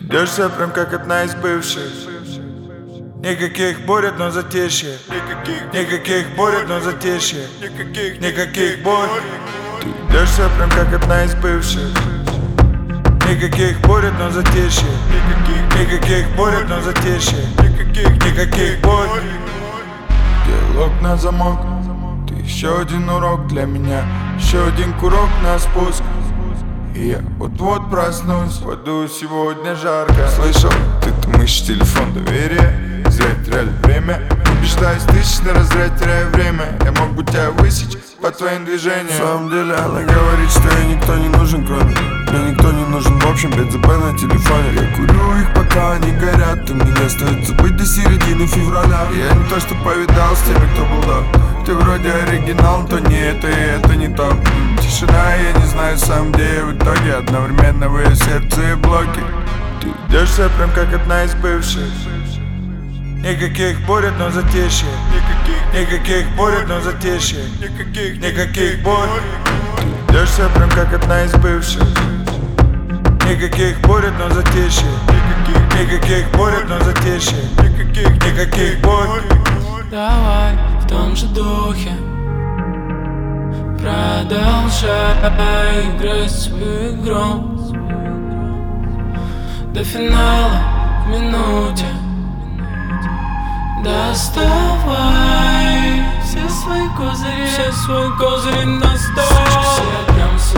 Идешься прям как одна из бывших. Никаких борет, но затишье. Никаких борет, но затишье. Никаких борет. Ты идешься прям как одна из бывших. Никаких борет, но затишье. Никаких борет, но затишье. Никаких борет. Диалог на замок. Ты еще один урок для меня. Еще один курок на спуск. И я вот-вот проснусь. В аду сегодня жарко. Слышал, ты ищешь телефон доверия. Зря теряли время. Убеждаюсь, тысячный разряд, теряю время. Я мог бы тебя высечь по твоим движениям. На самом деле она говорит, что ей никто не нужен, кроме мне никто не нужен, в общем, без ЗП на телефоне. Я курю их, пока они горят. И мне не остается быть до середины февраля. Я не то что повидал с теми, кто был до. Ты вроде оригинал, то не это и это не то. Тишина, я не знаю сам, где я в итоге. Одновременно в ее сердце и блоки. Ты идешься прям как одна из бывших. Никаких борет, но затишье. Никаких борет, но затишье. Никаких борет. Ты идешься прям как одна из бывших. Никаких борет, но затишье. Никаких борет, но затишье. Никаких борет. Давай в том же духе продолжай играть свою игру до финала в минуте. Доставай все свои козыри на стол. Я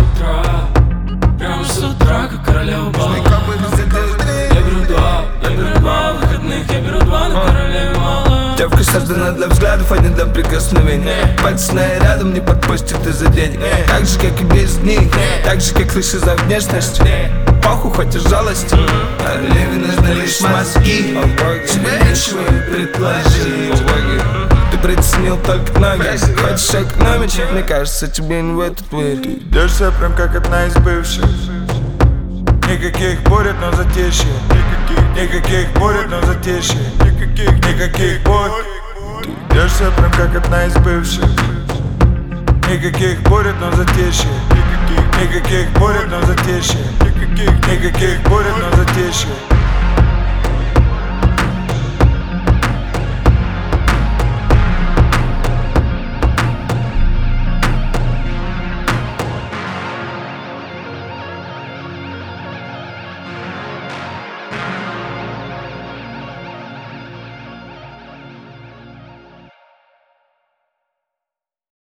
прям с утра, как королева бала. Я беру два выходных, я беру два на королеве мало. Девка создана для взглядов, а не для прикосновений. Пальцная рядом не подпустит из-за денег. Так же, как и без них, так же, как лишь из-за внешности. Похуй, хоть и жалости. Королеве нужны лишь мозги. Тебе нечего предложить. Ты приценил только ноги. Хочешь экономить? Мне кажется, тебе не в этот мир. Ты идешься прям как одна из бывших. Никаких борет, но затишье. Никаких борет, но затишье. Никаких борет. Ты идешься прям как одна из бывших. Никаких борет, но затишье. Никаких борет, но затишье. Никаких борет, но затишье.